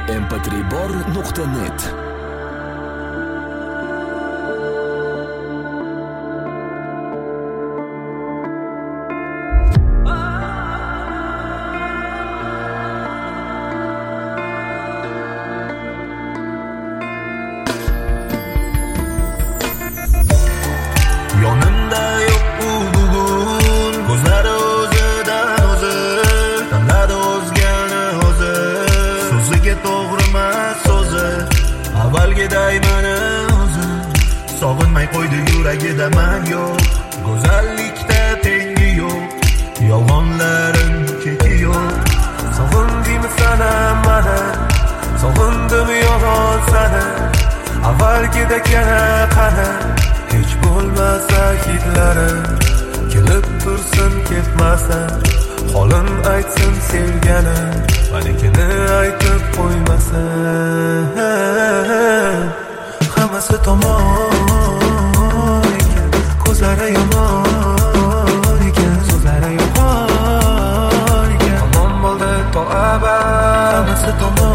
mp3bor.net. Yonimda yo'q u bugun, ko'zlari o'zidan o'zi, tanladi o'zgani o'zi, so'ziga to'g'rimas so'zi, avvalgiday mani o'zi, sog'inmay qo'ydi yuragida man yo'q, go'zallikda tengi yo'q, yolg'onlarim cheki yo'q. Sog'indingmi sana mani, sog'indim yolg'on sani, avvalgidek yana qani, hech bo'lmasa hidlarim kelib tursin ketmasin, holim aytsin sevganim, manikini aytib qo'ymasin. Hammasi tomon ekan, ko'zlari yomon ekan, so'zlari yomon ekan, tamom bo'ldi to abad. Hammasi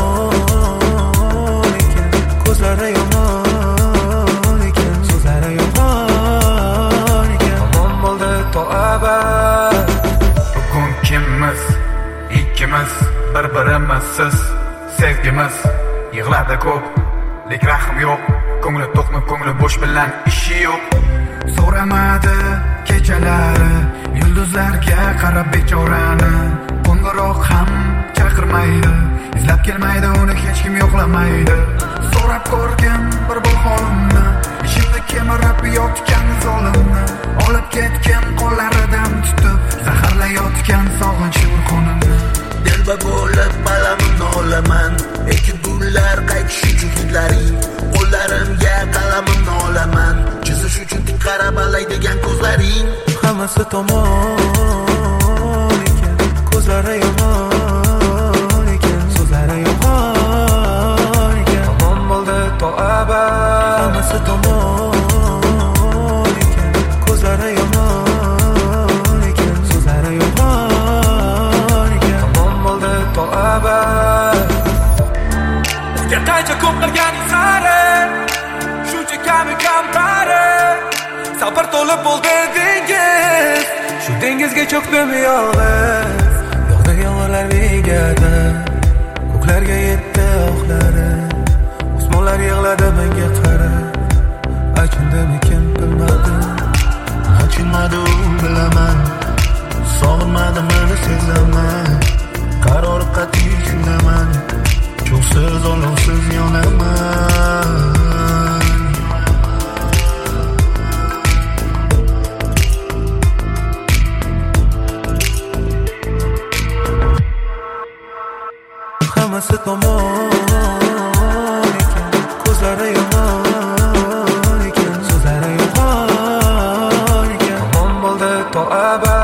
tomon ekan, ko'zlari yomon ekan, so'zlari yomon ekan, tamom bo'ldi to abad. Bugun kimmiz? Ikkimiz bir-birimizsiz sevgimiz yig'ladi ko'p, lek rahm yo'q, ko'ngli to'qmi, ko'ngli bo'sh bilan ishi yo'q. So'ramadi kechalari yulduzlarga qarab bechorani, qo'ng'iroq ham chaqirmaydi, izlab kelmaydi uni hech kim yo'qlamaydi. So'rab ko'rgin bir bor holimni, ishimni kemirib yotgan zolimni, olib ketgan qo'llaridan tutib zaharlayotgan sog'inch urqonimni. Delba bo'lib balamimni olaman, ekin gullar qaytish uchun hidlaring, qo'llarimga qalamimni olaman, chizish uchun tik qarab alaydigan ko'zlaring. Hammasi tomon ekan, ko'zlari yomon ekan, so'zlari yomon ekan, Tamom bo'ldi to abad. hammasi tomon ekan, ko'zlari yomon ekan, so'zlari yomon ekan, Tamom bo'ldi to abad. Bizga qancha ko'p qilganing sari, shuncha kami kampari, sabr to'lib bo'ldi dengiz, shu dengizga cho'kdim yolg'iz, yog'di yomg'irlar begadi, ko'klarga yetdi oqlari, osmonlar yig'ladi menga qarab, achindimikin bilmadim, achinmadi u bilaman, sog'inmadi meni sezaman, qarori qat'iy shundaman, cho'qsiz olovsiz yonaman. Hammasi tomon ekan, ko'zlari yomon ekan, so'zlari yomon ekan, Tamom bo'ldi to abad.